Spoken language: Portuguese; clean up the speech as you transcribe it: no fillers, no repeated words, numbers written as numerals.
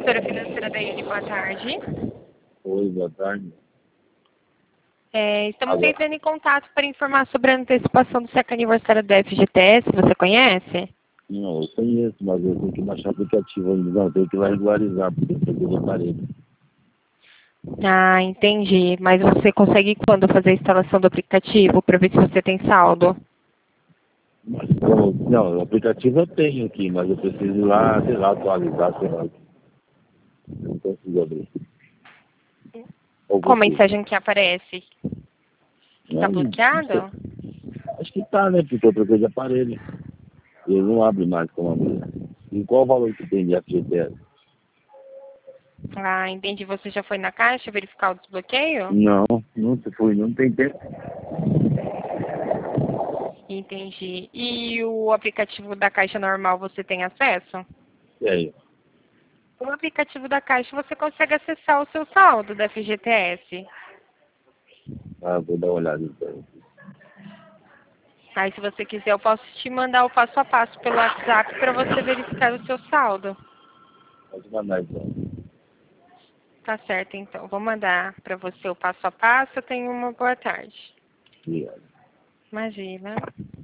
Consultora financeira da Uni, boa tarde. Oi, boa tarde. Estamos entrando em contato para informar sobre a antecipação do seu aniversário da FGTS, você conhece? Não, eu conheço, mas eu tenho que baixar o aplicativo ainda. Não, eu tenho que regularizar, porque eu tenho que aparelho. Ah, entendi. Mas você consegue quando fazer a instalação do aplicativo para ver se você tem saldo? Mas como, não, o aplicativo eu tenho aqui, mas eu preciso ir lá, sei lá, atualizar, sei lá. Eu não consigo abrir. Ou Qual você? mensagem que aparece? Está Não sei. bloqueado? Acho que tá, né? Porque eu troquei de aparelho. E ele não abre mais como abrir. E qual o valor que tem de FGTS? Ah, entendi. Você já foi na caixa verificar o desbloqueio? Não, não se foi, não tem tempo. Entendi. E o aplicativo da caixa normal você tem acesso? E aí? O aplicativo da caixa você consegue acessar o seu saldo da FGTS. Ah, vou dar uma olhada então. Aí, se você quiser, eu posso te mandar o passo a passo pelo WhatsApp para você verificar o seu saldo. Pode mandar então. Tá certo, então. Vou mandar para você o passo a passo. Tenha uma boa tarde. Obrigado. Imagina.